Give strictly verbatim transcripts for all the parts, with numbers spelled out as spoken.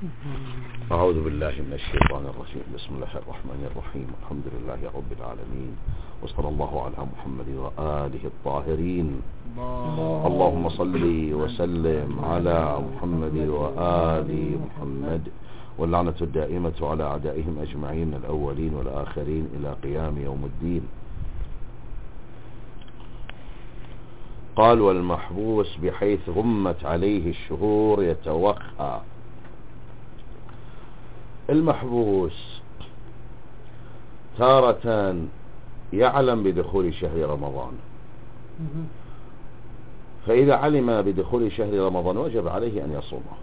أعوذ بالله من الشيطان الرجيم. بسم الله الرحمن الرحيم. الحمد لله رب العالمين، وصلى الله على محمد وآله الطاهرين. اللهم صل وسلم على محمد وآل محمد، واللعنة الدائمة على أعدائهم أجمعين الأولين والآخرين إلى قيام يوم الدين. قال: والمحبوس بحيث غمت عليه الشهور يتوخى. المحبوس تارة يعلم بدخول شهر رمضان، فإذا علم بدخول شهر رمضان وجب عليه أن يصومه،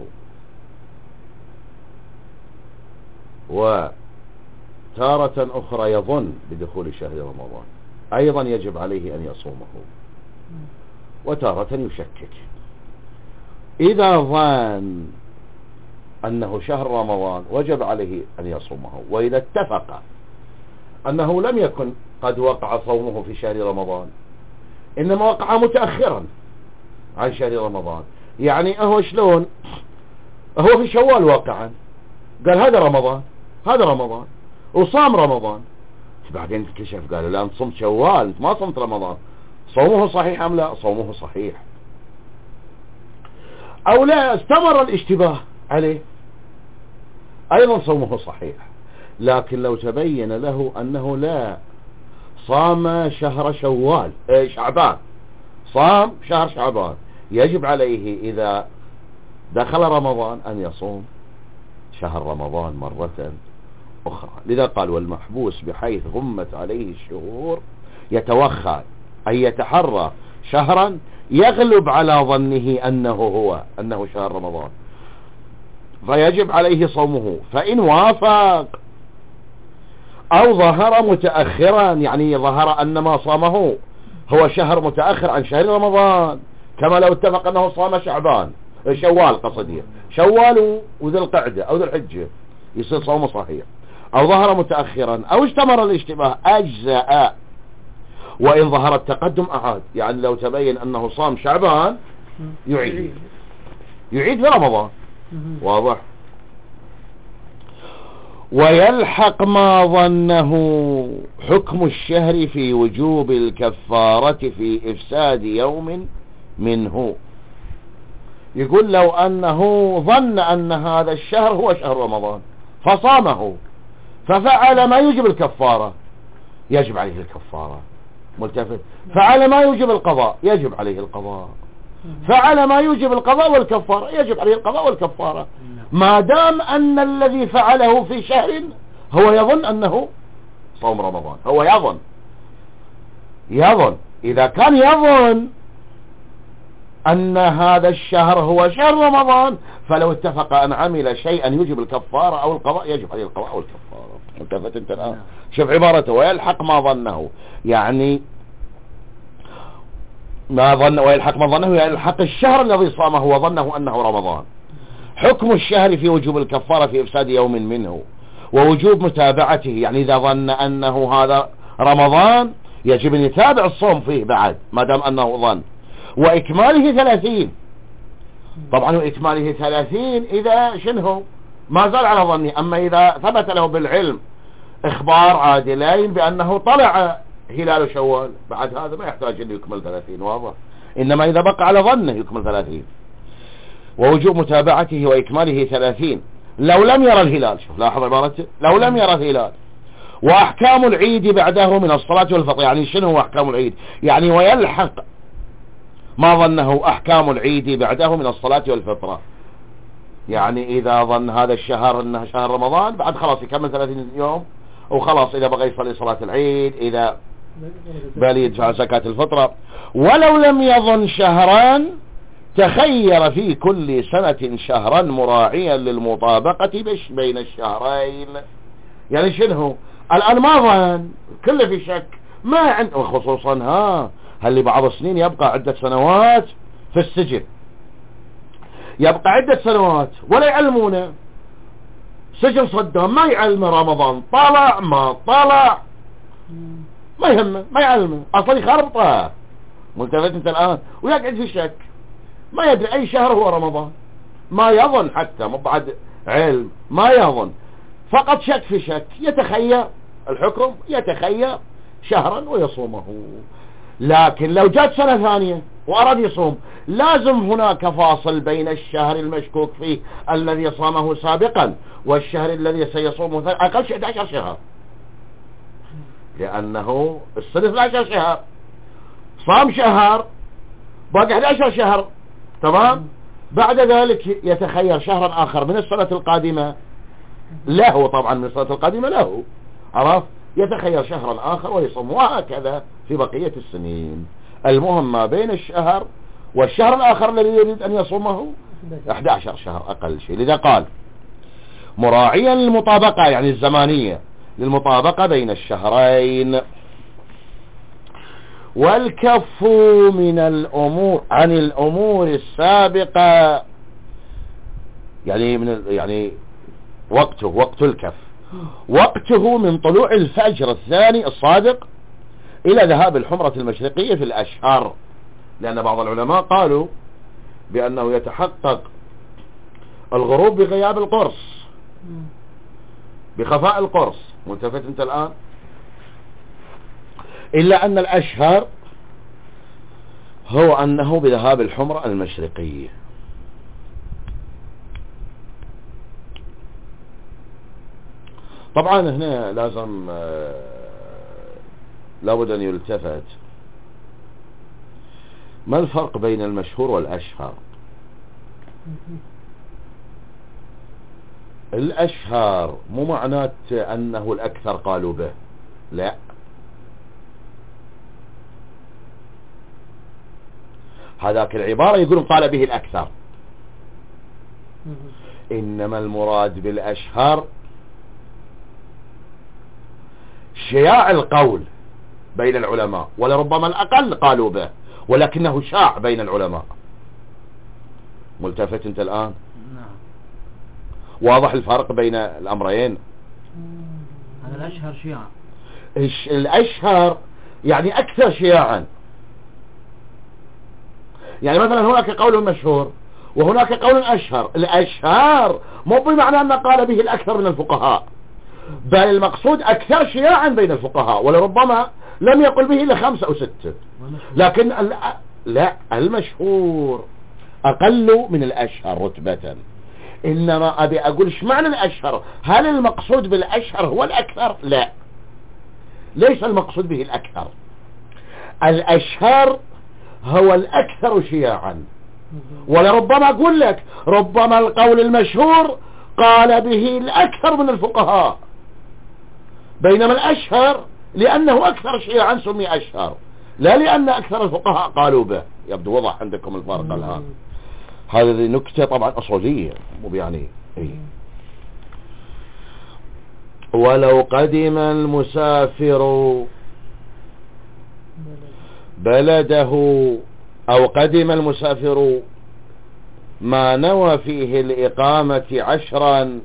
وتارة أخرى يظن بدخول شهر رمضان أيضا يجب عليه أن يصومه، وتارة يشكك. إذا ظن أنه شهر رمضان وجب عليه أن يصومه، وإذا اتفق أنه لم يكن قد وقع صومه في شهر رمضان، إنما وقع متأخرا عن شهر رمضان، يعني أهو شلون هو في شوال واقعا، قال هذا رمضان هذا رمضان وصام رمضان، بعدين اكتشف قال لا، أنت صمت شوال، أنت ما صمت رمضان. صومه صحيح أم لا؟ صومه صحيح. أو لا، استمر الاشتباه عليه، أيضا صومه صحيح. لكن لو تبين له أنه لا، صام شهر شوال شعبان، صام شهر شعبان، يجب عليه إذا دخل رمضان أن يصوم شهر رمضان مرة أخرى. لذا قال: والمحبوس بحيث غمت عليه الشهور يتوخى، أي يتحرى شهرا يغلب على ظنه أنه هو أنه شهر رمضان، فيجب عليه صومه. فإن وافق أو ظهر متأخرا، يعني ظهر أن ما صامه هو شهر متأخر عن شهر رمضان، كما لو اتفق أنه صام شعبان شوال قصدي شوال وذي القعدة أو ذي الحجة، يصير صومه صحيح. أو ظهر متأخرا أو استمر الاشتباه أجزاء، وإن ظهر التقدم أعاد، يعني لو تبين أنه صام شعبان يعيد يعيد في رمضان. واضح؟ ويلحق ما ظنه حكم الشهر في وجوب الكفارة في إفساد يوم منه. يقول لو أنه ظن أن هذا الشهر هو شهر رمضان فصامه، ففعل ما يوجب الكفارة، يجب عليه الكفارة. ملتفت. فعل ما يوجب القضاء، يجب عليه القضاء. فعل ما يوجب القضاء والكفارة، يجب عليه القضاء والكفارة، ما دام أن الذي فعله في شهر هو يظن أنه صوم رمضان. هو يظن يظن إذا كان يظن أن هذا الشهر هو شهر رمضان، فلو اتفق أن عمل شيئا يوجب الكفارة أو القضاء، يجب عليه القضاء والكفارة. ملتفت انت الآن؟ شوف عبارته: ويلحق ما ظنه، يعني ما ظن، ويلحق ما ظنه يلحق الشهر الذي صامه وظنه أنه رمضان، حكم الشهر في وجوب الكفارة في إفساد يوم منه، ووجوب متابعته، يعني إذا ظن أنه هذا رمضان يجب أن يتابع الصوم فيه بعد ما دام أنه ظن، وإكماله ثلاثين. طبعا وإكماله ثلاثين إذا شنه ما زال على ظني. أما إذا ثبت له بالعلم إخبار عادلين بأنه طلع هلال شوال، بعد هذا ما يحتاج أن يكمل ثلاثين. واضح؟ إنما إذا بقى على ظنه يكمل ثلاثين. ووجوب متابعته وإكماله ثلاثين لو لم يرى الهلال. شوف لاحظ عبارته: لو لم يرى الهلال. وأحكام العيد بعده من الصلاة والفطر، يعني شنو هو أحكام العيد؟ يعني ويلحق ما ظنه أحكام العيد بعده من الصلاة والفطرة، يعني إذا ظن هذا الشهر أنه شهر رمضان، بعد خلاص يكمل ثلاثين يوم وخلاص، إذا بغى يصلي صلاة العيد، إذا بل يدفع زكاة الفطرة. ولو لم يظن شهران تخير في كل سنة شهرا مراعيا للمطابقة بين الشهرين. يعني شنو الآن؟ ما ظن، كله في شك، ما عند، وخصوصا ها هل لبعض السنين يبقى عدة سنوات في السجن، يبقى عدة سنوات ولا يعلمونه، سجن صدام ما يعلمه رمضان طلع ما طلع، ما يهمه، ما يعلمه، اصلا يخربطه. ملتفت انت الان؟ ويقعد في شك، ما يدري اي شهر هو رمضان، ما يظن حتى، مو بعد علم ما يظن، فقط شك في شك، يتخير الحكم، يتخير شهرا ويصومه. لكن لو جاءت سنة ثانية وأراد يصوم لازم هناك فاصل بين الشهر المشكوك فيه الذي صامه سابقا والشهر الذي سيصومه ثاني، أقل شيء أحد عشر شهر، لأنه السنة اثني عشر شهر، صام شهر باقي أحد عشر شهر، تمام. بعد ذلك يتخير شهرا آخر من السنة القادمة له، طبعا من السنة القادمة له، عرف، يتخير شهرا آخر ويصوم، وهكذا في بقية السنين. المهم ما بين الشهر والشهر الآخر الذي يريد أن يصومه أحد عشر شهر أقل شيء. لذا قال مراعيا المطابقة يعني الزمانية للمطابقة بين الشهرين. والكف من الأمور عن الأمور السابقة يعني من يعني وقته، وقت الكف وقته من طلوع الفجر الثاني الصادق إلى ذهاب الحمرة المشرقية في الأشهر، لأن بعض العلماء قالوا بأنه يتحقق الغروب بغياب القرص، بخفاء القرص، ملتفت انت الآن، إلا أن الأشهر هو أنه بذهاب الحمرة المشرقية. طبعا هنا لازم لابد أن يلتفت ما الفرق بين المشهور والأشهر. الأشهر مو معنات أنه الأكثر قالوا به، لا، هذاك العبارة يقولون قال به الأكثر، إنما المراد بالأشهر شياع القول بين العلماء، ولربما الأقل قالوا به ولكنه شاع بين العلماء. ملتفت انت الآن؟ واضح الفرق بين الأمرين. هذا الأشهر شياع، الأشهر يعني أكثر شياعا، يعني مثلا هناك قول مشهور وهناك قول أشهر. الأشهر مو بمعنى أن قال به الأكثر من الفقهاء، بل المقصود أكثر شياعا بين الفقهاء، ولربما لم يقل به إلا خمسة أو ستة، لكن لا، المشهور أقل من الأشهر رتبة. إنما أبي أقول إيش معنى الأشهر؟ هل المقصود بالأشهر هو الأكثر؟ لا، ليس المقصود به الأكثر. الأشهر هو الأكثر شياعا، ولربما أقول لك ربما القول المشهور قال به الأكثر من الفقهاء، بينما الأشهر لأنه أكثر شيعا سمي أشهر، لا لأن أكثر الفقهاء قالوا به. يبدو وضح عندكم الفرق الآن. هذه نكتة طبعا أصولية، مو يعني إيه. ولو قدم المسافر بلده أو قدم المسافر ما نوى فيه الإقامة عشرا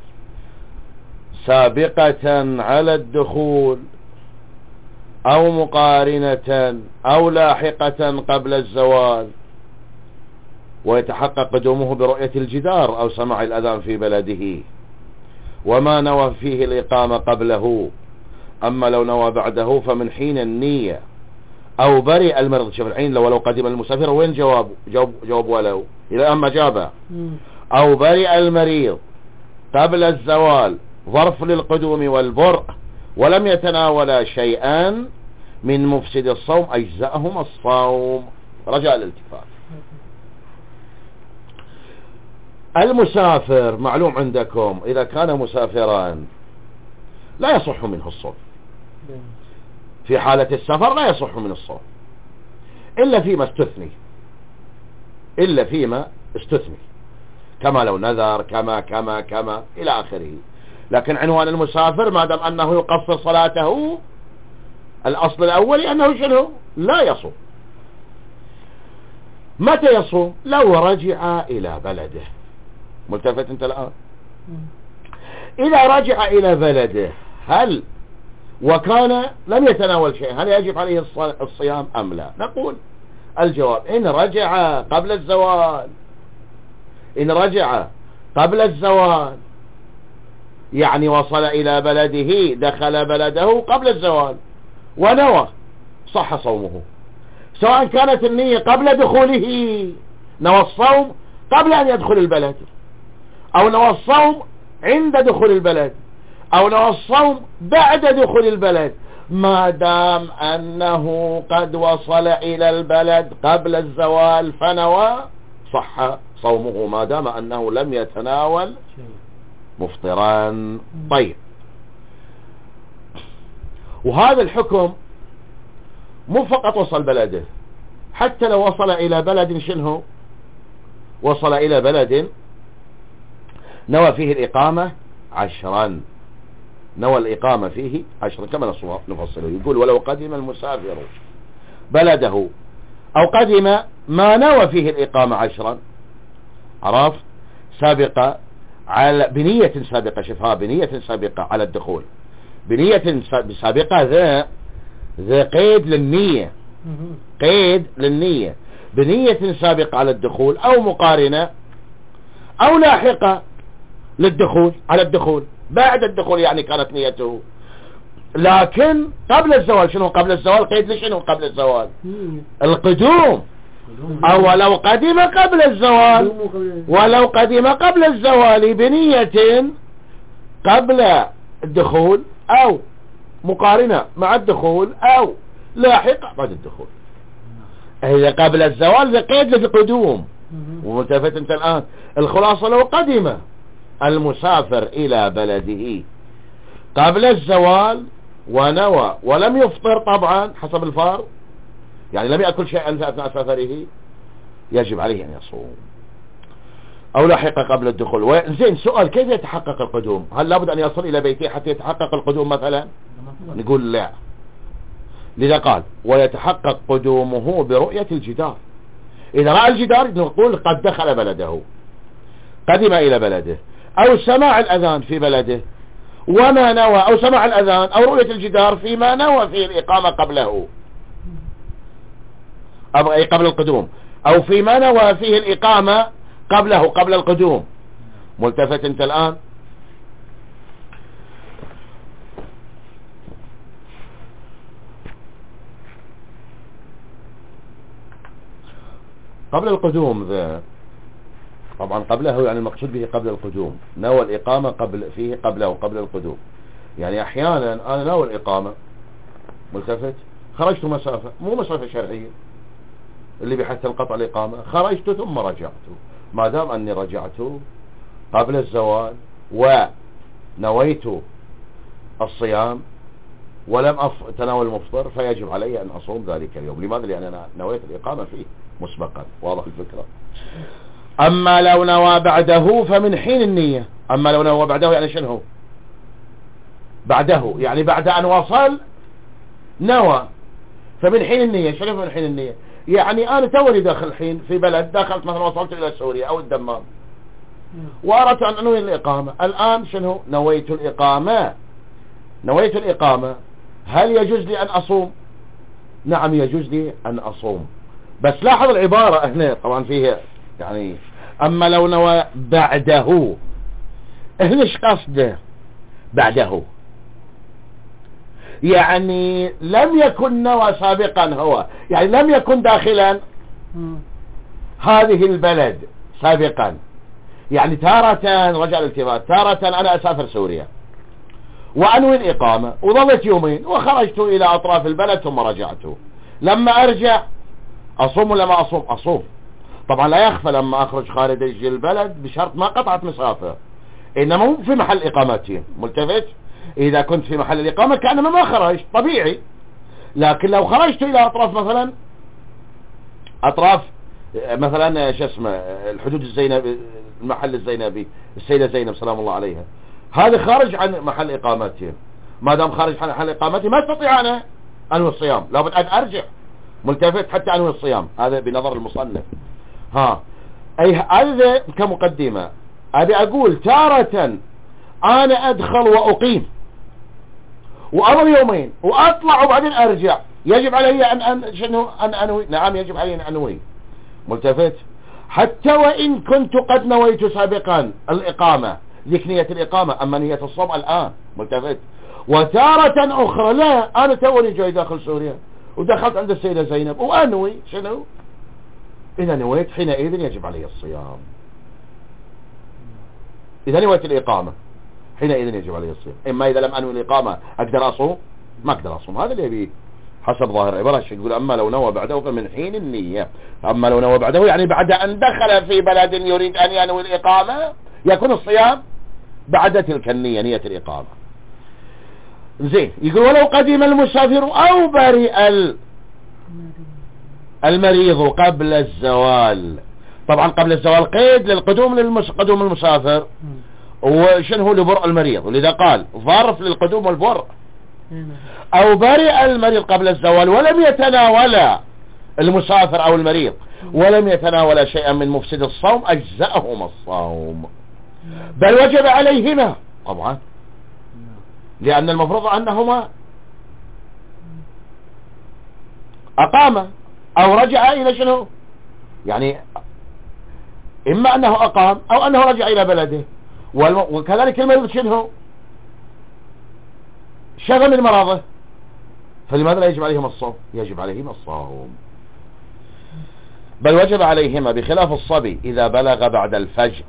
سابقة على الدخول أو مقارنة أو لاحقة قبل الزوال، ويتحقق قدومه برؤية الجدار أو سماع الأذان في بلده، وما نوى فيه الإقامة قبله. أما لو نوى بعده فمن حين النية أو برئ المرض. شوف الحين لو لو قدم المسافر وين جواب جواب, جواب ولو إلى أما جابه أو برئ المريض قبل الزوال ظرف للقدوم والبرء ولم يتناول شيئا من مفسد الصوم أجزأهم الصوم. رجاء الالتفات. المسافر معلوم عندكم إذا كان مسافرا لا يصح منه الصوم، في حالة السفر لا يصح من الصوم إلا فيما استثني، إلا فيما استثني كما لو نذر كما كما كما إلى آخره. لكن عنوان المسافر ما دام أنه يقصر صلاته الأصل الأولي أنه شنو لا يصوم. متى يصوم؟ لو رجع إلى بلده. ملتفت انت الآن؟ إذا رجع إلى بلده هل وكان لم يتناول شيء هل يجب عليه الصيام أم لا؟ نقول الجواب إن رجع قبل الزوال إن رجع قبل الزوال يعني وصل إلى بلده، دخل بلده قبل الزوال ونوى، صح صومه، سواء كانت النية قبل دخوله، نوى الصوم قبل أن يدخل البلد، أو نوى الصوم عند دخول البلد، أو نوى الصوم بعد دخول البلد، ما دام أنه قد وصل إلى البلد قبل الزوال فنوى، صح صومه ما دام أنه لم يتناول مفطرا. طيب، وهذا الحكم مو فقط وصل بلده، حتى لو وصل إلى بلد شنو، وصل إلى بلد نوى فيه الإقامة عشرا، نوى الإقامة فيه عشرا كما نفصله. يقول ولو قدم المسافر بلده أو قدم ما نوى فيه الإقامة عشرا، عرفت، سابقة على بنية سابقة، شوفها بنية سابقة على الدخول، بنية سابقة، ذا ذا قيد للنية، قيد للنية، بنية سابقة على الدخول أو مقارنة أو لاحقة للدخول، على الدخول بعد الدخول يعني كانت نيته، لكن قبل الزوال. شنو قبل الزوال؟ قيد لشنو قبل الزوال؟ القدوم. أو ولو قدم قبل الزوال، ولو قدم قبل الزوال بنية قبل الدخول أو مقارنة مع الدخول أو لاحقة بعد الدخول. إذا قبل الزوال ذا قيد للقدوم. وملتفت انت الآن، الخلاصة لو قدم المسافر إلى بلده قبل الزوال ونوى ولم يفطر طبعا حسب الفار، يعني لم يأكل شيئا أثناء سفره، يجب عليه أن يصوم. أو لحق قبل الدخول. زين، سؤال، كيف يتحقق القدوم؟ هل لابد أن يصل إلى بيته حتى يتحقق القدوم مثلا؟ نقول لا، لذا قال ويتحقق قدومه برؤية الجدار. إذا رأى الجدار نقول قد دخل بلده، قدم إلى بلده، أو سماع الأذان في بلده وما نوى، أو سماع الأذان أو رؤية الجدار فيما نوى فيه الإقامة قبله، أي قبل القدوم، أو فيما نوى فيه الإقامة قبله، قبل القدوم. ملتفت انت الآن؟ قبل القدوم ذا طبعا قبله يعني المقصود به قبل القدوم، نوى الإقامة قبل فيه قبله قبل القدوم. يعني أحيانا أنا نوى الإقامة، ملتفت، خرجت مسافة مو مسافة شرعية اللي بحث القطع الإقامة، خرجت ثم رجعت، ما دام أني رجعت قبل الزوال ونويت الصيام ولم أتناول المفطر فيجب علي أن أصوم ذلك اليوم. لماذا؟ لأن أنا نويت الإقامة فيه مسبقا. واضح الفكرة؟ أما لو نوى بعده فمن حين النية. أما لو نوى بعده يعني شنو؟ بعده يعني بعد أن وصل نوى، فمن حين النية. شنو من حين النية؟ يعني أنا تولي داخل الحين في بلد، دخلت مثلا وصلت إلى سوريا أو الدمام وأردت أن أنوي الإقامة، الآن شنو؟ نويت الإقامة، نويت الإقامة. هل يجوز لي أن أصوم؟ نعم يجوز لي أن أصوم، بس لاحظ العبارة هنا طبعا فيها يعني أما لو نوى بعده، هنا ايش قصده بعده؟ يعني لم يكن نوى سابقا، هو يعني لم يكن داخلا هذه البلد سابقا. يعني تارة رجع الالتفات، تارة أنا أسافر سوريا وأنوي الإقامة وظلت يومين وخرجت إلى أطراف البلد ثم رجعت، لما أرجع أصوم ولا ما أصوم؟ أصوم. طبعا لا يخفى لما أخرج خارج البلد بشرط ما قطعت مسافة، إنما مو في محل إقامتي. ملتفت؟ إذا كنت في محل الإقامة كأنما ما خرجت طبيعي، لكن لو خرجت إلى أطراف مثلا أطراف مثلا شو اسمه الحدود الزينب، المحل الزينبي، السيدة زينب سلام الله عليها، هذا خارج عن محل إقامتي. ما دام خارج عن محل إقامتي ما استطيع أنا أنوي الصيام، لابد أن أرجع. ملتفت؟ حتى أنوي الصيام، هذا بنظر المصنف. ها أي هذا كمقدمة. أبي أقول تارة أنا أدخل وأقيم وأمر يومين وأطلع وبعدين أرجع، يجب علي أن أن شنو أن أنوي؟ نعم يجب علي أن أنوي. ملتفت؟ حتى وإن كنت قد نويت سابقا الإقامة، ذيك نية الإقامة. أما نية الصوم الآن ملتفت. وتارة أخرى لا، أنا توني جاي داخل سوريا ودخلت عند السيدة زينب وأنوي شنو؟ إذا نويت حينئذ يجب علي الصيام. إذا نويت الإقامة حينئذ يجب علي الصيام. إما إذا لم أنوي الإقامة أقدر أصوم؟ ما أقدر أصوم. هذا اللي يبيه حسب ظاهر عبارة. يقول أما لو نوى بعده فمن حين النية. أما لو نوى بعده يعني بعد أن دخل في بلد يريد أن ينوي الإقامة يكون الصيام بعد تلك النية، نية الإقامة. زين. يقول ولو قدم المسافر أو برئ المريض قبل الزوال. طبعا قبل الزوال قيد للقدوم للقدوم المسافر وشنو هو لبرء المريض، ولذا قال ظرف للقدوم والبرء. أو برئ المريض قبل الزوال ولم يتناول المسافر أو المريض ولم يتناول شيئا من مفسد الصوم أجزأهما الصوم، بل وجب عليهما طبعا، لأن المفروض أنهما أقام أو رجع إلى شنو، يعني إما أنه أقام أو أنه رجع إلى بلده. وكذلك المريض شنو شغل من مرضه، فلماذا لا يجب عليهما الصوم؟ يجب عليهما الصوم، بل وجب عليهما، بخلاف الصبي إذا بلغ بعد الفجر،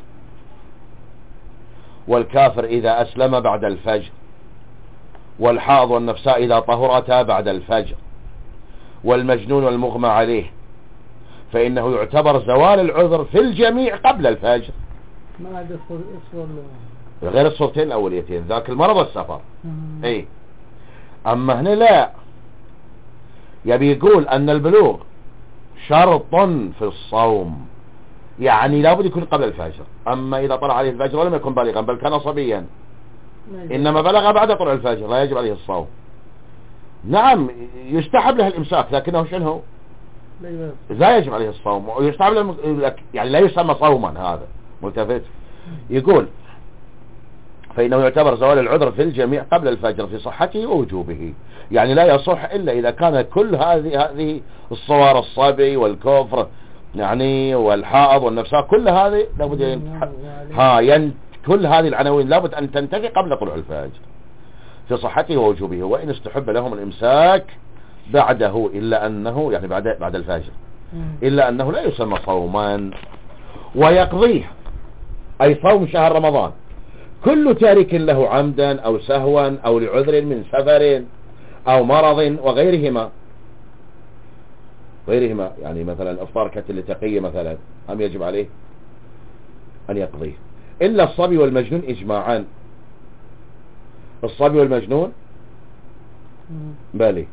والكافر إذا أسلم بعد الفجر، والحاض والنفساء إذا طهرتا بعد الفجر، والمجنون والمغمى عليه، فإنه يعتبر زوال العذر في الجميع قبل الفجر. ما عاد يصور غير الصورتين الأوليتين، ذاك المرض والسفر. اي أما هنا لا، يبي يقول أن البلوغ شرط في الصوم، يعني لابد يكون قبل الفجر. أما إذا طلع عليه الفجر ولم يكن بالغا بل كان صبيا إنما بلغ بعد طلوع الفجر لا يجب عليه الصوم. نعم يستحب له الإمساك لكنه شنو لا يجب عليه الصوم، ويستحب له يعني لا يسمى صوما. هذا ملتفت. يقول فإنه يعتبر زوال العذر في الجميع قبل الفجر في صحته ووجوبه، يعني لا يصح إلا إذا كان كل هذه هذه الصور، الصبي والكفر يعني والحائض والنفساء، كل هذه لابد ين... ها ين... كل هذه العناوين لابد أن تنتهي قبل طلوع الفجر في صحته ووجوبه. وإن استحب لهم الإمساك بعده إلا أنه يعني بعد بعد الفجر إلا أنه لا يسمى صوما، ويقضيه أي صوم شهر رمضان كل تارك له عمدا أو سهوا أو لعذر من سفر أو مرض وغيرهما غيرهما يعني مثلا افطار كتل لتقية مثلا هم يجب عليه أن يقضيه، إلا الصبي والمجنون إجماعا. الصبي والمجنون بالي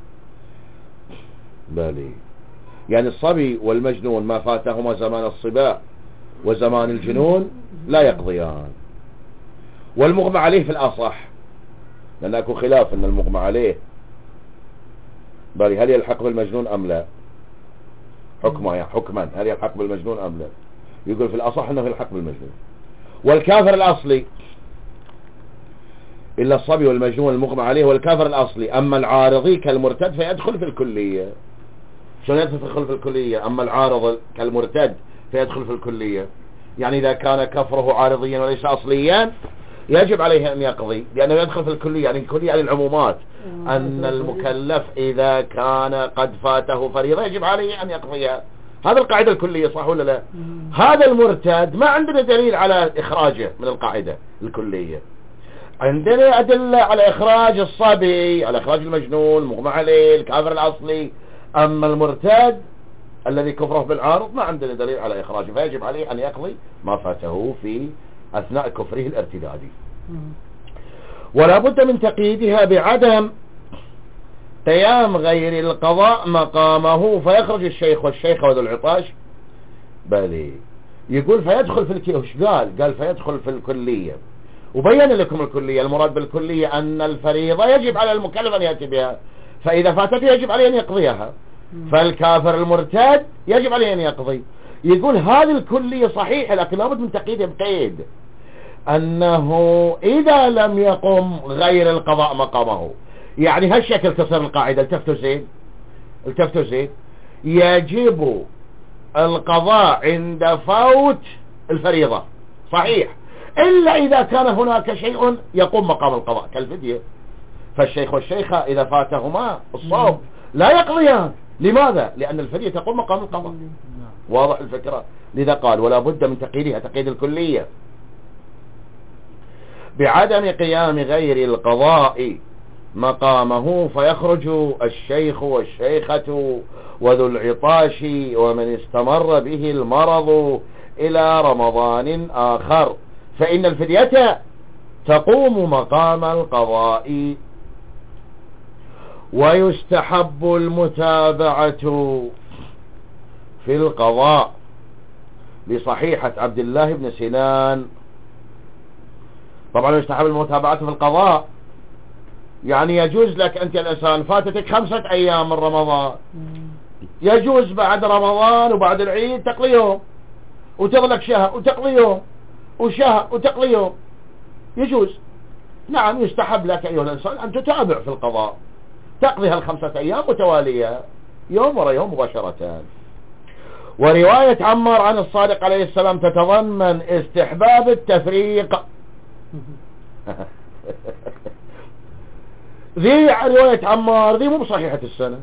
بالي يعني الصبي والمجنون ما فاتهما زمان الصباء وزمان الجنون لا يقضيان. والمغمى عليه في الأصح، لأن أكو خلاف أن المغمى عليه بالي هل يلحق بالمجنون أم لا، حكما يعني حكما هل يلحق بالمجنون أم لا. يقول في الأصح أنه يلحق بالمجنون. والكافر الأصلي إلا الصبي والمجنون والمغمى عليه والكافر الأصلي. أما العارضي كالمرتد فيدخل في الكلية. شلون يدخل في الكلية؟ أما العارض كالمرتد فيدخل في الكلية، يعني إذا كان كفره عارضيا وليس أصليا يجب عليه أن يقضي، لأنه يدخل في الكلية. يعني الكلية يعني العمومات، أن المكلف إذا كان قد فاته فريضة يجب عليه أن يقضيها. هذا القاعدة الكلية، صح ولا لا؟ هذا المرتد ما عندنا دليل على إخراجه من القاعدة الكلية. عندنا أدلة على إخراج الصبي، على إخراج المجنون، المغمى عليه، الكافر الأصلي. أما المرتد الذي كفره بالعارض ما عندنا دليل على إخراجه، فيجب عليه أن يقضي ما فاته في أثناء كفره الارتدادي. ولا بد من تقييدها بعدم قيام غير القضاء مقامه، فيخرج الشيخ والشيخ وذو العطاش بالي. يقول فيدخل في الكلية. وش قال؟ قال فيدخل في الكلية، وبين لكم الكلية. المراد بالكلية أن الفريضة يجب على المكلف أن يأتي بها، فإذا فاتته يجب عليه أن يقضيها. فالكافر المرتد يجب عليه أن يقضي. يقول هذه الكلية صحيحة، لكن لابد من تقييد بقيد أنه إذا لم يقم غير القضاء مقامه. يعني هالشكل تصير القاعدة. التفتوا زين التفتوا زين يجب القضاء عند فوت الفريضة، صحيح، إلا إذا كان هناك شيء يقوم مقام القضاء كالفدية. فالشيخ والشيخة إذا فاتهما الصوم لا يقضيان. لماذا؟ لأن الفدية تقوم مقام القضاء. واضح الفكرة؟ لذا قال ولا بد من تقييدها تقييد الكلية بعدم قيام غير القضاء مقامه، فيخرج الشيخ والشيخة وذو العطاش ومن استمر به المرض إلى رمضان آخر، فإن الفدية تقوم مقام القضاء. ويستحب المتابعة في القضاء لصحيحة عبد الله بن سنان. طبعا يستحب المتابعة في القضاء يعني يجوز لك أنت الإنسان فاتتك خمسة أيام من رمضان، يجوز بعد رمضان وبعد العيد تقضي يوم وتغلق شهر وتقضي يوم وشهر وتقضي يوم، يجوز. نعم يستحب لك أيها الإنسان أن تتابع في القضاء، تقضي هالخمسة أيام متوالية يوم ورا يوم مباشرة. ورواية عمار عن الصادق عليه السلام تتضمن استحباب التفريق. ذي رواية عمار ذي مو صحيحة السند،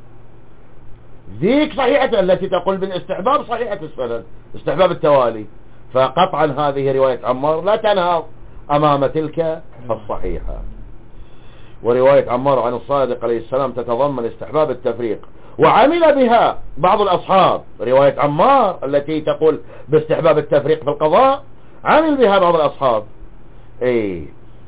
ذيك صحيحة التي تقول بالاستحباب صحيحة السند استحباب التوالي، فقطعا هذه رواية عمار لا تنهض أمام تلك الصحيحة. ورواية عمار عن الصادق عليه السلام تتضمن استحباب التفريق وعمل بها بعض الأصحاب. رواية عمار التي تقول باستحباب التفريق في القضاء عمل بها بعض الأصحاب، اي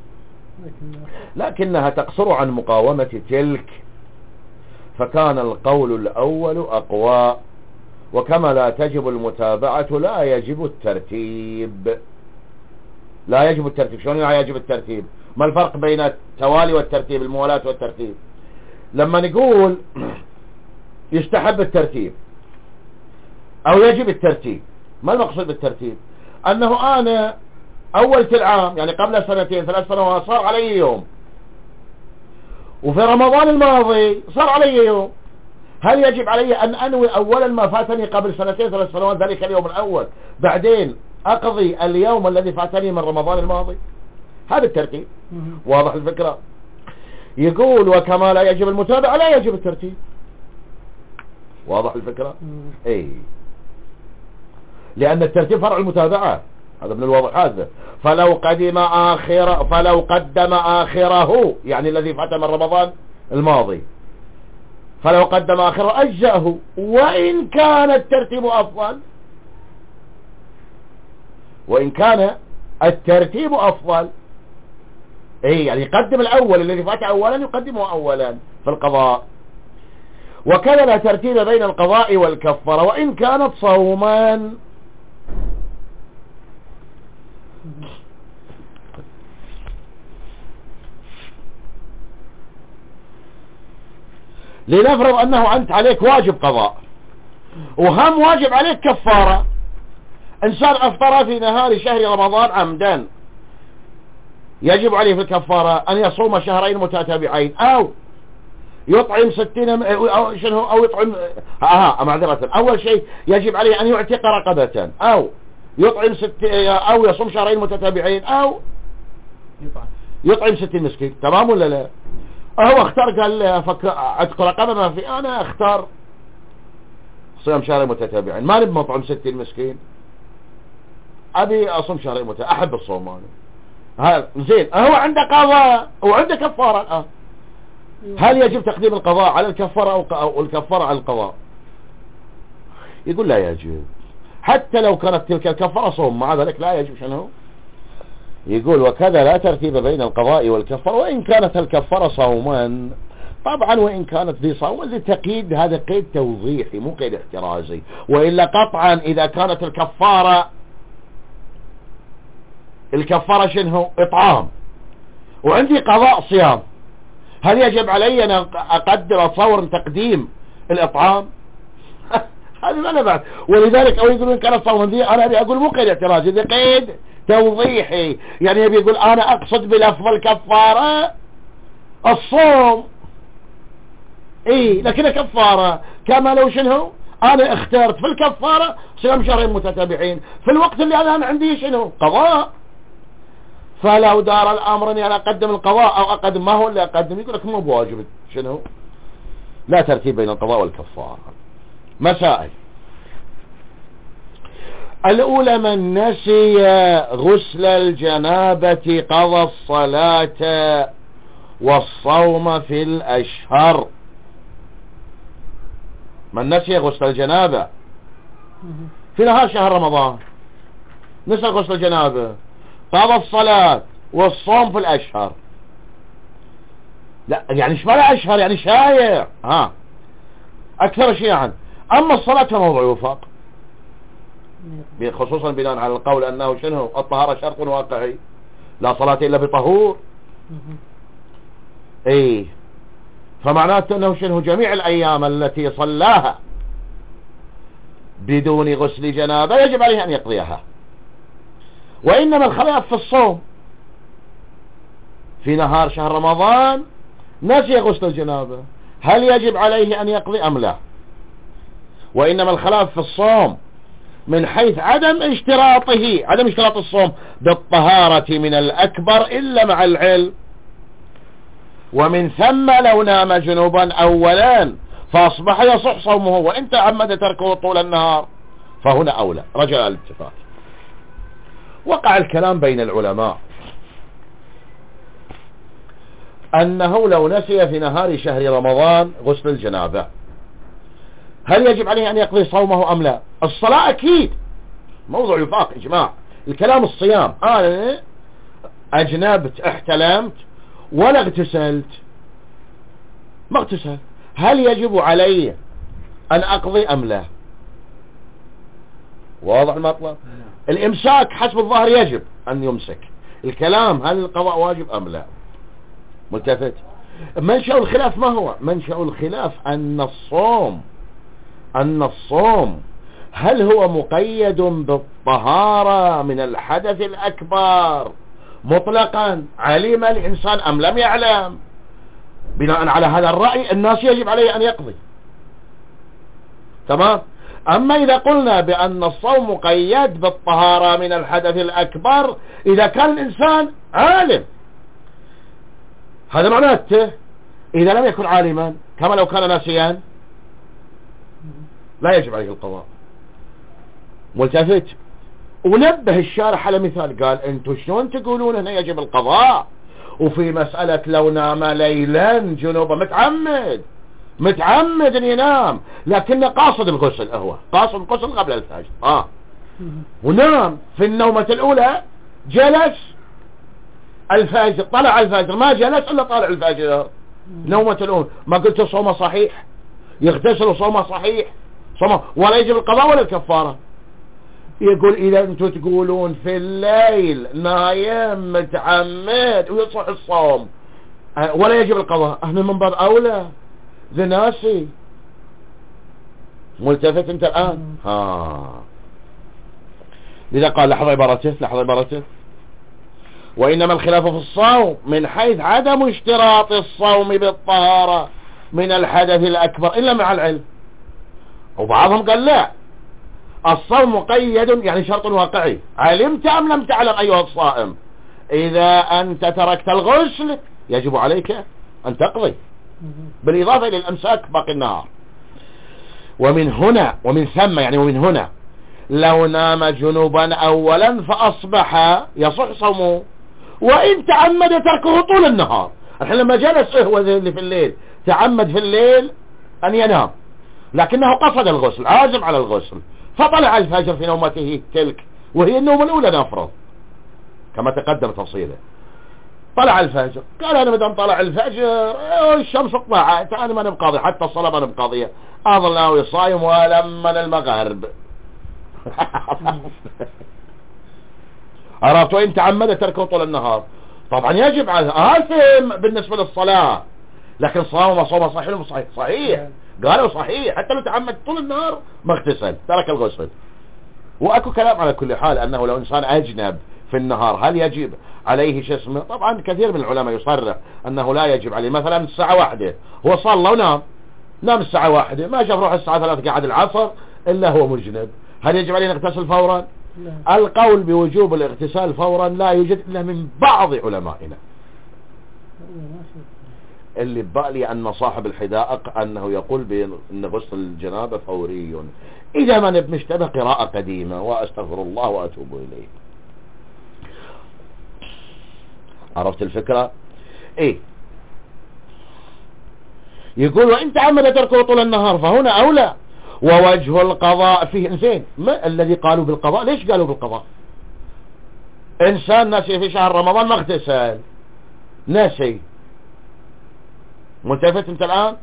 لكنها تقصر عن مقاومة تلك، فكان القول الأول أقوى. وكما لا تجب المتابعة لا يجب الترتيب. لا يجب الترتيب. شلون لا يجب الترتيب؟ ما الفرق بين التوالي والترتيب، الموالاة والترتيب؟ لما نقول يستحب الترتيب أو يجب الترتيب، ما المقصود بالترتيب؟ أنه أنا أول العام يعني قبل سنتين ثلاث سنوات صار علي يوم، وفي رمضان الماضي صار علي يوم، هل يجب علي أن أنوي أولا ما فاتني قبل سنتين ثلاث سنوات ذلك اليوم الأول، بعدين أقضي اليوم الذي فاتني من رمضان الماضي؟ هذا الترتيب. واضح الفكرة؟ يقول وكما لا يجب المتابعة لا يجب الترتيب. واضح الفكرة؟ اي لأن الترتيب فرع المتابعة، هذا من الواضحات. فلو قدم آخر فلو قدم آخره يعني الذي فات من رمضان الماضي، فلو قدم آخره أجزأه وإن كان الترتيب أفضل، وإن كان الترتيب أفضل. اي يعني يقدم الأول الذي فات أولا يقدمه أولا في القضاء. وكان لا ترتيب بين القضاء والكفارة وإن كانت صوما. لنفرض أنه أنت عليك واجب قضاء وهم واجب عليك كفارة. إنسان أفطر في نهار شهر رمضان عمدا، يجب عليه في الكفارة أن يصوم شهرين متتابعين أو يطعم ستين أو شنو أو يطعم آه معذرة. أول شيء يجب عليه أن يعتق رقبة أو يطعم ست أو يصوم شهرين متتابعين أو يطعم ستين مسكين. تمام ولا لا؟ هو اختار قال فك عتق رقبة ما في، أنا اختار صيام شهرين متتابعين، ما نبي مطعم ستين مسكين، أبي أصوم شهرين متتابعين، أحب الصوم أنا. هذا زين، هو عنده قضاء وعنده كفارة الآن، هل يجب تقديم القضاء على الكفارة أو الكفارة على القضاء؟ يقول لا يجب، حتى لو كانت تلك الكفارة صوم مع ذلك لا يجب. شنو يقول؟ وكذا لا ترتيب بين القضاء والكفارة وإن كانت الكفارة صوما. طبعا وإن كانت ذي صوم ذي تقييد، هذا قيد توضيحي مو قيد احترازي، وإلا قطعا إذا كانت الكفارة الكفارة شنو؟ إطعام وعندي قضاء صيام، هل يجب علي أن أقدر أتصور تقديم الإطعام؟ هذه ما أنا بعد. ولذلك أو يقولون كان صوما ذي، أنا أبي أقول مو قيد اعتراضي، ذي قيد توضيحي، يعني يبي يقول أنا أقصد بلفظ الكفارة الصوم، إيه لكن كفارة كما لو شنو أنا اخترت في الكفارة صيام شهرين متتابعين في الوقت اللي أنا عندي شنو قضاء. فلو دار الأمر أني أنا أقدم القضاء أو أقدم، ما هو اللي أقدم؟ يقول لك مو بواجب. شنو؟ لا ترتيب بين القضاء والكفارة. مسائل الأولى: من نسي غسل الجنابة قضى الصلاة والصوم في الأشهر. من نسي غسل الجنابة في نهار شهر رمضان، نسى غسل الجنابة، قضى الصلاة والصوم في الأشهر. لا يعني ايش معنى أشهر؟ يعني شايع، ها أكثر شيعا. أما الصلاة فموضوع وفاق، خصوصا بناء على القول أنه شنو؟ الطهارة شرط واقعي، لا صلاة إلا بطهور. ايه فمعناته أنه شنو؟ جميع الأيام التي صلاها بدون غسل جنابة يجب عليه أن يقضيها. وإنما الخلاف في الصوم. في نهار شهر رمضان نسي غسل الجنابة، هل يجب عليه أن يقضي أم لا؟ وإنما الخلاف في الصوم من حيث عدم اشتراطه، عدم اشتراط الصوم بالطهارة من الأكبر إلا مع العلم. ومن ثم لو نام جنوبا أولا فأصبح يصح صومه، وإن تعمد تركه طول النهار فهنا أولى. رجع الاتفاق. وقع الكلام بين العلماء أنه لو نسي في نهار شهر رمضان غسل الجنابة هل يجب عليه أن يقضي صومه أم لا؟ الصلاة أكيد موضوع يفاق إجماع. الكلام الصيام، أنا أجنبت احتلمت ولا اغتسلت، ما اغتسل، هل يجب علي أن أقضي أم لا؟ واضح المطلب؟ الإمساك حسب الظاهر يجب أن يمسك. الكلام هل القضاء واجب أم لا؟ ملتفت. منشأ الخلاف ما هو؟ منشأ الخلاف أن الصوم أن الصوم هل هو مقيد بالطهارة من الحدث الأكبر مطلقا علم الإنسان أم لم يعلم؟ بناء على هذا الرأي الناس يجب عليه أن يقضي. تمام. أما إذا قلنا بأن الصوم مقيد بالطهارة من الحدث الأكبر إذا كان الإنسان عالم، هذا معناته إذا لم يكن عالما كما لو كان ناسيا لا يجب عليه القضاء. ملتفت. ونبه الشارح على مثال، قال انتوا شلون تقولون هنا يجب القضاء وفي مسألة لو نام ليلا جنوبا متعمد متعمد ان ينام لكنه قاصد الغسل، هو قاصد الغسل قبل الفجر اه ونام في النومة الاولى، جلس الفجر طلع الفجر ما جلس الا طالع الفجر نومة الاولى، ما قلت صومه صحيح؟ يغتسل صومه صحيح صومه ولا يجب القضاء ولا الكفارة. يقول إذا أنتم تقولون في الليل نايم متعمد ويصح الصوم ولا يجب القضاء، احنا من باب أولى ذي ناسي. ملتفت انت الآن؟ ها لذا قال لحظة عبارته لحظة عبارته وإنما الخلاف في الصوم من حيث عدم اشتراط الصوم بالطهارة من الحدث الأكبر إلا مع العلم. وبعضهم قال لا، الصوم مقيد يعني شرط واقعي، علمت أم لم تعلم أيها الصائم، إذا أنت تركت الغسل يجب عليك أن تقضي بالإضافة إلى الأمساك باقي النهار. ومن هنا ومن ثم يعني ومن هنا لو نام جنوبا أولا فأصبح يصح صومه وإن تعمد تركه طول النهار. الحين لما جلس هو اللي في الليل تعمد في الليل أن ينام لكنه قصد الغسل، عازم على الغسل، فطلع الفجر في نومته تلك وهي النوم الأولى نفرض كما تقدم تفصيله. طلع الفجر قال أنا مدام طلع الفجر الشمس طلعت أنا ما نبقاضي حتى الصلاة ما نبقاضية أظل أنا صايم ولمن المغرب. عرفت؟ وإن تعمد تركه طول النهار طبعا يجب على آثم بالنسبة للصلاة، لكن صوم صوم صحيح وصحيح صحيح قالوا صحيح حتى لو تعمد طول النهار ما اغتسل ترك الغسل. واكو كلام على كل حال انه لو انسان اجنب في النهار هل يجب عليه شو اسمه؟ طبعا كثير من العلماء يصرح انه لا يجب عليه. مثلا الساعة واحدة هو صلى ونام نام الساعة واحدة ما شاف روح الساعة ثلاثة قاعد العصر الا هو مجنب، هل يجب عليه يغتسل فورا؟ لا. القول بوجوب الاغتسال فورا لا يوجد إلا من بعض علمائنا. اللي ببالي أن صاحب الحدائق أنه يقول بأن غسل الجنابة فوري، إذا ما نشتبه قراءة قديمة، وأستغفر الله وأتوب إليه. عرفت الفكرة؟ إيه، يقول وإن تعمد تركه طول النهار فهنا أولى، ووجه القضاء فيه إنسان. ما الذي قالوا بالقضاء؟ ليش قالوا بالقضاء؟ إنسان ناسي في شهر رمضان ما اغتسل، ناسي، ملتفت انت الآن؟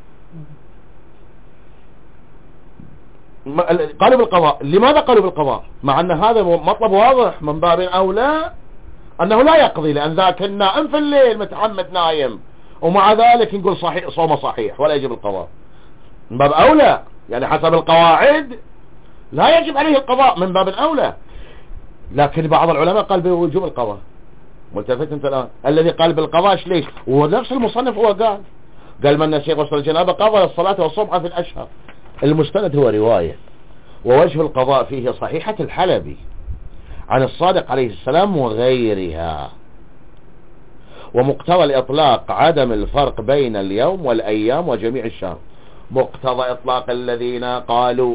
قالوا بالقضاء. لماذا قالوا بالقضاء مع أن هذا مطلب واضح؟ من باب أولى أنه لا يقضي، لأن ذاك النائم في الليل متعمد نايم، ومع ذلك نقول صحيح صومه صحيح ولا يجب القضاء. من باب أولى، يعني حسب القواعد لا يجب عليه القضاء من باب أولى. لكن بعض العلماء قال بوجوب القضاء. ملتفت انت الآن؟ الذي قال بالقضاء ليش؟ ونفس المصنف هو قال قال من نسي غسل الجنابة قضى الصلاة والصبح في الأشهر. المستند هو رواية، ووجه القضاء فيه صحيحة الحلبي عن الصادق عليه السلام وغيرها. ومقتضى الإطلاق عدم الفرق بين اليوم والأيام وجميع الشهر. مقتضى إطلاق الذين قالوا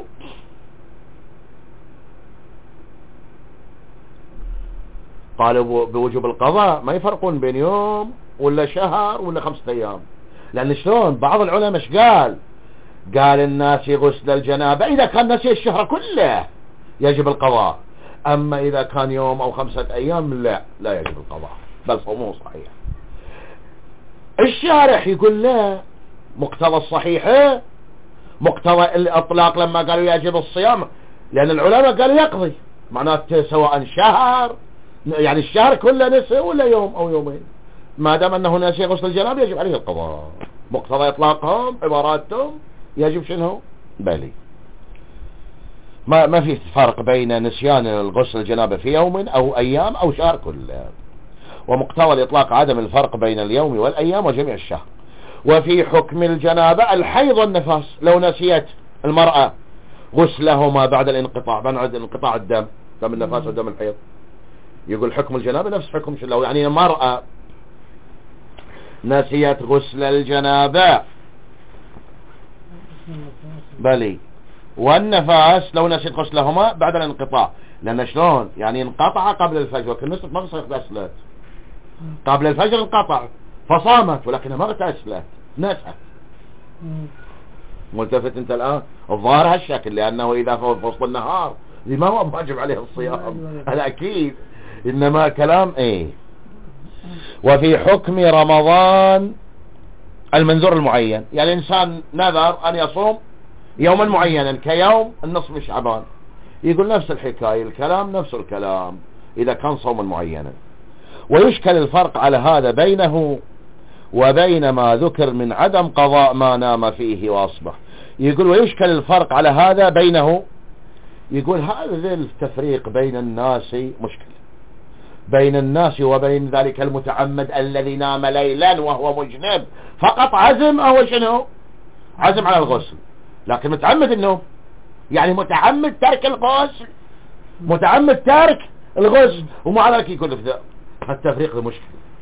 قالوا بوجوب القضاء ما يفرقون بين يوم ولا شهر ولا خمسة أيام. لأن شلون بعض العلماء ايش قال؟ قال الناس غسل الجنابة إذا كان نسي الشهر كله يجب القضاء، أما إذا كان يوم أو خمسة أيام لا لا يجب القضاء، بل صومه صحيح. الشارح يقول لا، مقتضى الصحيح مقتضى الإطلاق لما قالوا يجب الصيام، لأن العلماء قالوا يقضي، معناته سواء شهر يعني الشهر كله نسي ولا يوم أو يومين، ما دام أنه نسي غسل الجنابة يجب عليه القضاء. مقتضى إطلاقهم عباراتهم يجب شنو؟ بلي ما ما في فرق بين نسيان الغسل الجنابة في يوم أو أيام أو شهر كله. ومقتضى الإطلاق عدم الفرق بين اليوم والأيام وجميع الشهر. وفي حكم الجنابة الحيض والنفاس، لو نسيت المرأة غسلهما بعد الانقطاع، بعد انقطاع الدم، دم النفاس ودم الحيض، يقول حكم الجنابة نفس حكم لو يعني المرأة نسيت غسل الجنابة بلي والنفاس لو نسيت غسلهما بعد الانقطاع، لأن شلون يعني انقطع قبل الفجر، لكن نصف ما غسلت قبل الفجر، انقطع فصامت ولكنها ما اغتسلت نسأت. ملتفت انت الآن؟ الظاهر هالشكل، لأنه إذا في وسط النهار دي ما هو واجب عليه الصيام، هذا أكيد، إنما كلام إيه. وفي حكم رمضان المنذور المعين، يعني الإنسان نذر أن يصوم يوما معينا كيوم النصف من شعبان، يقول نفس الحكاية، الكلام نفس الكلام إذا كان صوما معينا. ويشكل الفرق على هذا بينه وبين ما ذكر من عدم قضاء ما نام فيه وأصبح. يقول ويشكل الفرق على هذا بينه، يقول هذا التفريق بين الناس مشكل، بين الناس وبين ذلك المتعمد الذي نام ليلا وهو مجنب فقط عزم أو شنو عزم على الغسل، لكن متعمد النوم، يعني متعمد ترك الغسل، متعمد ترك الغسل، ومع ذلك يقول في التفريق مشكل.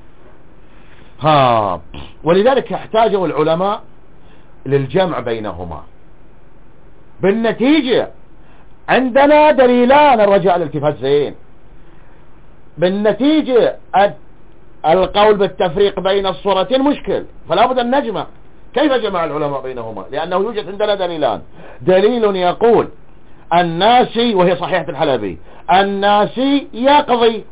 ها ولذلك احتاجوا العلماء للجمع بينهما. بالنتيجة عندنا دليلان، الرجاء الالتفات زين. بالنتيجة القول بالتفريق بين الصورتين مشكل، فلا بد أن نجمع. كيف جمع العلماء بينهما؟ لأنه يوجد عندنا دليلان، دليل يقول الناسي وهي صحيحة الحلبي، الناسي يقضي،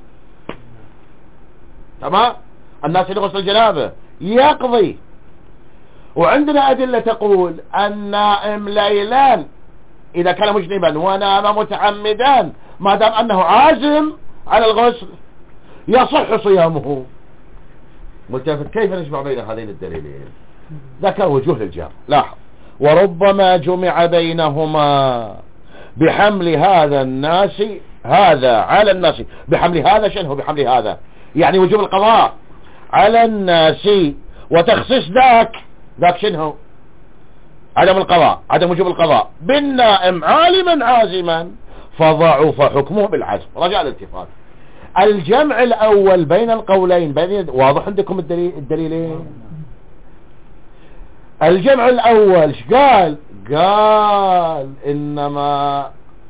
تمام، الناسي لغسل الجنابة يقضي. وعندنا أدلة تقول النائم ليلا إذا كان مجنبا ونام متعمدا ما دام أنه عازم على الغسل يصح صيامه. ملتفت كيف نجمع بين هذين الدليلين؟ ذكر وجوه للجمع، لاحظ. وربما جمع بينهما بحمل هذا الناس هذا على الناس، بحمل هذا شنو؟ بحمل هذا يعني وجوب القضاء على الناس، وتخصيص ذاك ذاك شنو؟ عدم القضاء، عدم وجوب القضاء بالنائم عالما عازما، فضعف حكمه بالعزم. رجع الالتفات. الجمع الأول بين القولين بين واضح عندكم الدليل الدليلين. الجمع الأول ش قال قال إنما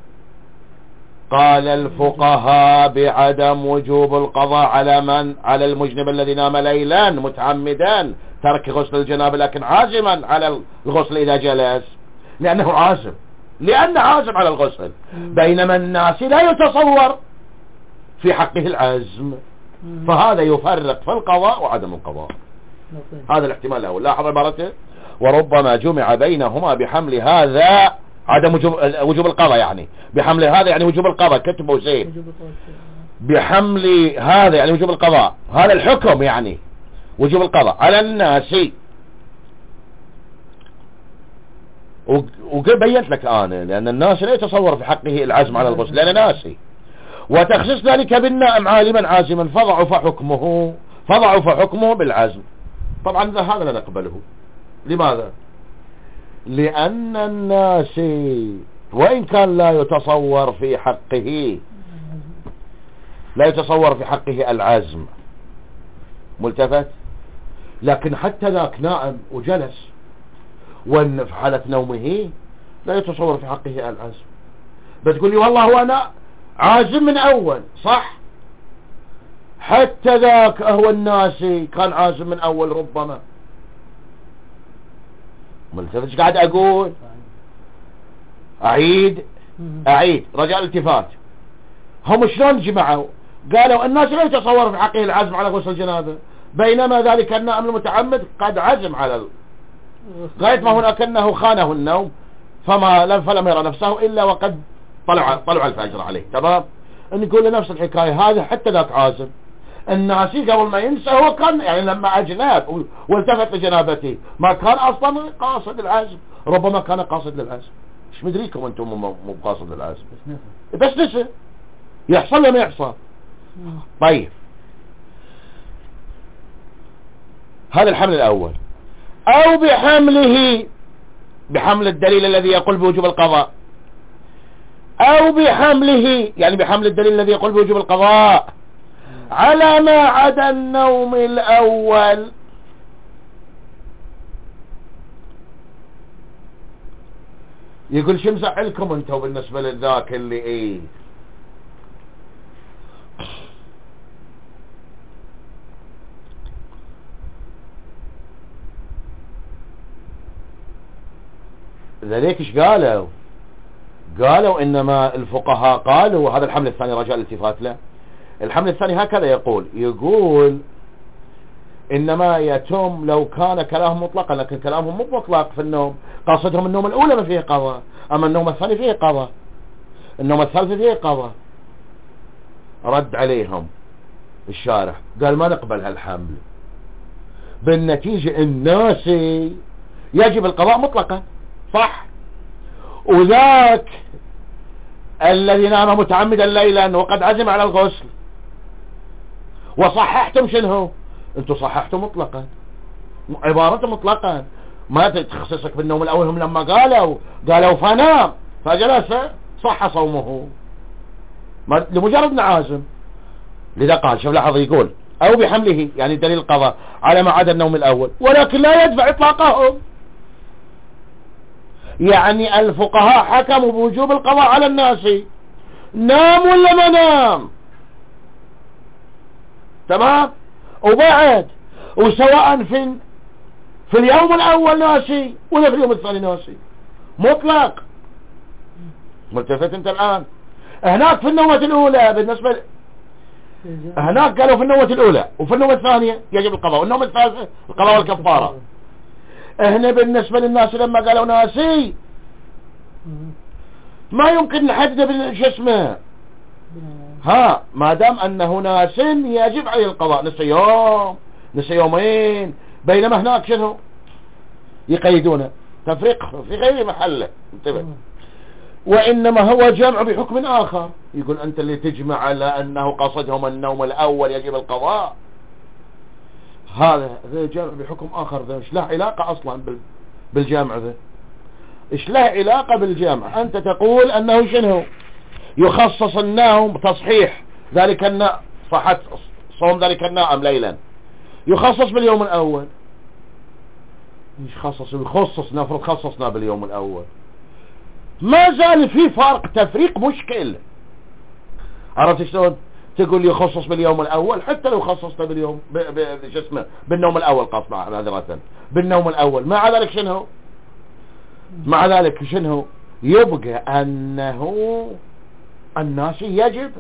قال الفقهاء بعدم وجوب القضاء على من على المجنب الذي نام ليلا متعمدا ترك غسل الجنابة لكن عازما على الغسل إذا جلس لأنه عازم لأنه عازم على الغسل، بينما الناس لا يتصور في حقه العزم، فهذا يفرق في القضاء وعدم القضاء. هذا الاحتمال الأول. لاحظ عبارته وربما جمع بينهما بحمل هذا عدم وجوب, وجوب القضاء، يعني بحمل هذا يعني وجوب القضاء كتبه زين، بحمل هذا يعني وجوب القضاء، هذا الحكم يعني وجوب القضاء على الناس. وبينت لك أنا لأن الناس لا يتصور في حقه العزم على الغسل لأنه ناسي، وتخصيص ذلك بالنائم عالما عازما فضعف حكمه فضعف حكمه بالعزم. طبعا هذا لا نقبله. لماذا؟ لأن الناس وإن كان لا يتصور في حقه لا يتصور في حقه العزم ملتفت، لكن حتى ذاك نائم وجلس وان في حالة نومه لا يتصور في حقه العزم. بتقول لي والله هو أنا عازم من أول، صح، حتى ذاك هو الناسي كان عازم من أول ربما. ملتفتش قاعد أقول أعيد أعيد رجع الالتفات. هم شلون جمعوا؟ قالوا الناس لا يتصور في حقه العزم على غسل الجنابة، بينما ذلك النائم المتعمد قد عزم على ال... غاية ما هناك أنه خانه النوم فما لم فلم يرى نفسه إلا وقد طلع طلع الفجر عليه. تمام. نقول لنفس الحكاية هذا حتى ذاك عازم. الناسي قبل ما ينسى هو كان يعني لما أجناب والتفت لجنابته ما كان أصلا قاصد العزم، ربما كان قاصد للعزم. مش مدريكم أنتم مو قاصد للعزم بس نسى، يحصل لما يحصل. طيب هذا الحمل الأول. أو بحمله بحمل الدليل الذي يقول بوجوب القضاء، أو بحمله يعني بحمل الدليل الذي يقول بوجوب القضاء على ما عدا النوم الأول. يقول شو مزعلكم انتوا بالنسبة لذاك اللي ايه ذلك ايش قالوا؟ قالوا انما الفقهاء قالوا، وهذا الحمل الثاني رجاء الالتفات له. الحمل الثاني هكذا يقول يقول انما يتم لو كان كلامهم مطلقا، لكن كلامهم مو مطلق في النوم، قاصدهم النوم الاولى ما فيه قضاء، اما النوم الثاني فيه قضاء، النوم الثالث فيه قضاء. رد عليهم الشارح قال ما نقبل هالحمل، بالنتيجة الناس يجب القضاء مطلقا، صح، وذاك الذي نام متعمدا ليلا وقد عزم على الغسل وصححتم شنو؟ انتم صححتم مطلقا، عبارة مطلقا ما تخصصك بالنوم الاول. هم لما قالوا قالوا فنام فجلس صح صومه لمجرد نعازم. لذا قال شوف لاحظ يقول او بحمله يعني دليل القضاء على ما عدا النوم الاول، ولكن لا يدفع اطلاقهم. يعني الفقهاء حكموا بوجوب القضاء على الناس نام ولا ما نام، تمام، وبعد وسواء في في اليوم الاول ناسي ولا في اليوم الثاني ناسي مطلق. ملتفت انت الان؟ هناك في النومة الاولى بالنسبة ل... هناك قالوا في النومة الاولى وفي النومة الثانية يجب القضاء، والنومة الثالثة القضاء والكفارة. هنا بالنسبة للناس لما قالوا ناسي ما يمكن نحدد بالش اسمه، ها ما دام انه ناس يجب عليه القضاء، نص يوم نص يومين، بينما هناك شنو يقيدونه تفريق في غير محله. انتبه. وانما هو جمع بحكم اخر، يقول انت اللي تجمع على انه قصدهم النوم الاول يجب القضاء، هذا ذا جمع بحكم اخر، ذا ايش له علاقة اصلا بالجامع؟ ذا ايش له علاقة بالجامع؟ انت تقول انه شنو يخصص النوم تصحيح ذلك النائم، صحة صوم ذلك النائم ليلا، يخصص باليوم الأول. مش خصص يخصص نفرض خصصنا باليوم الأول، ما زال في فرق تفريق مشكل. عرفت شلون؟ تقول يخصص باليوم الأول، حتى لو خصصت باليوم ب... ب... شو اسمه بالنوم الأول قصد معذرة بالنوم الأول، مع ذلك شنو؟ مع ذلك شنو؟ يبقى أنه الناس يجب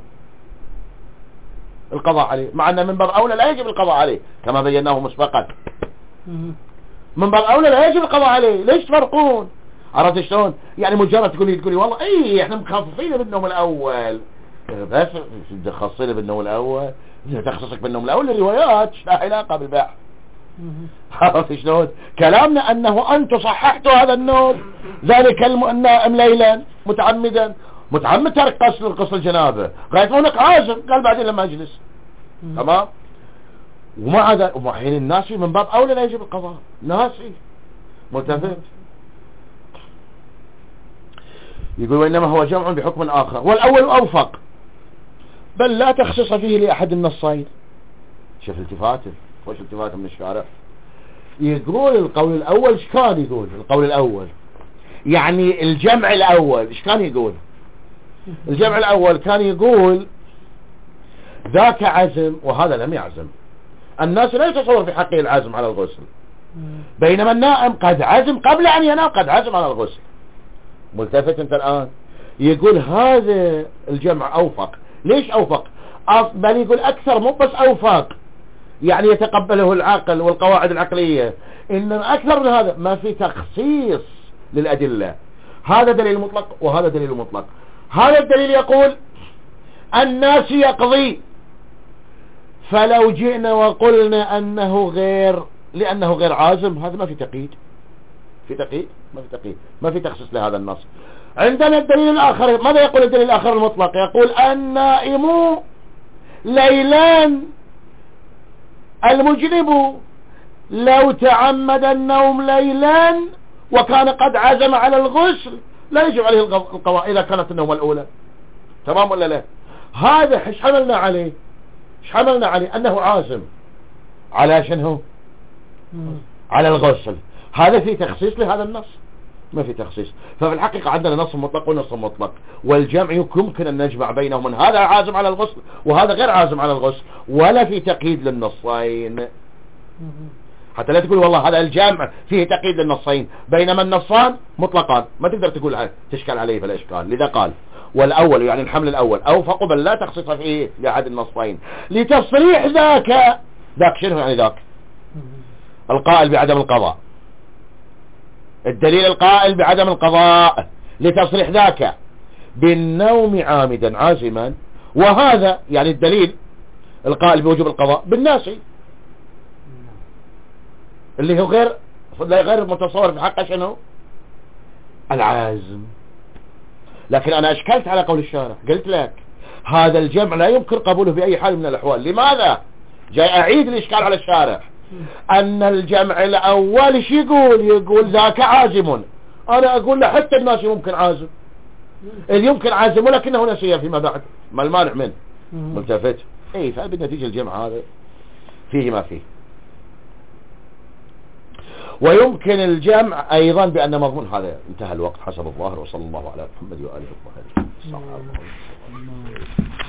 القضاء عليه، مع أن من باب أولى لا يجب القضاء عليه كما بيناه مسبقا. من باب أولى لا يجب القضاء عليه. ليش تفرقون؟ عرفت شلون؟ يعني مجرد تقولي تقولي والله اي احنا مخصصين بالنوم الأول، بس تخصصين بالنوم الأول، تخصصك بالنوم الأول الروايات لا علاقة بالبحث. عرفت شلون؟ كلامنا أنه أنت صححتوا هذا النوم ذلك النائم ليلا متعمدا، متعمد ترك قصر القصر الجنابه غاية هناك عازم، قال بعدين لما أجلس. تمام. ومع ذلك ومع حين الناسي من باب أولى لا يجب القضاء، ناسي ملتفت. يقول وإنما هو جمع بحكم آخر والأول أوفق، بل لا تخصص فيه لأحد النصين. شوف التفاته، وش التفاته من الشارع؟ يقول القول الأول ايش كان يقول؟ القول الأول يعني الجمع الأول ايش كان يقول؟ الجمع الأول كان يقول ذاك عزم وهذا لم يعزم، الناس لا يتصور في حقه العزم على الغسل، بينما النائم قد عزم قبل أن ينام، قد عزم على الغسل. ملتفت انت الآن؟ يقول هذا الجمع أوفق. ليش أوفق؟ بل يقول أكثر، مو بس أوفق يعني يتقبله العقل والقواعد العقلية، إنما أكثر من هذا ما في تخصيص للأدلة. هذا دليل مطلق وهذا دليل مطلق. هذا الدليل يقول الناس يقضي، فلو جئنا وقلنا أنه غير لأنه غير عازم، هذا ما في تقييد. في تقييد؟ ما في تقييد، ما في تخصيص لهذا النص. عندنا الدليل الآخر، ماذا يقول الدليل الآخر المطلق؟ يقول النائم ليلان المجنب لو تعمد النوم ليلا وكان قد عزم على الغسل لا يجب عليه القضاء إذا كانت النوم الأولى. تمام ولا لا؟ هذا ايش حملنا عليه؟ ايش حملنا عليه؟ أنه عازم على شنو؟ على الغسل. هذا في تخصيص لهذا النص؟ ما في تخصيص. ففي الحقيقة عندنا نص مطلق ونص مطلق، والجمع يمكن أن نجمع بينهم، من هذا عازم على الغسل وهذا غير عازم على الغسل، ولا في تقييد للنصين. حتى لا تقول والله هذا الجمع فيه تقييد للنصين، بينما النصان مطلقان، ما تقدر تقول عنه تشكل عليه فلا إشكال. لذا قال والأول يعني الحمل الأول أوفق، بل لا تخصيص فيه لأحد النصين لتصريح ذاك. ذاك شنو يعني ذاك؟ القائل بعدم القضاء، الدليل القائل بعدم القضاء لتصريح ذاك بالنوم عامدا عازما، وهذا يعني الدليل القائل بوجوب القضاء بالناسي اللي هو غير غير متصور في حقه شنو؟ العازم. لكن أنا أشكلت على قول الشارع، قلت لك هذا الجمع لا يمكن قبوله بأي حال من الأحوال. لماذا؟ جاي أعيد الإشكال على الشارع. أن الجمع الأول ايش يقول؟ يقول ذاك عازم. أنا أقول له حتى الناس ممكن عازم، اللي يمكن عازم ولكنه نسي فيما بعد، ما المانع منه؟ ملتفت. اي فبالنتيجة الجمع هذا فيه ما فيه. ويمكن الجمع أيضا بأن مضمون هذا. انتهى الوقت حسب الظاهر، وصلى الله على محمد وآله وصحبه.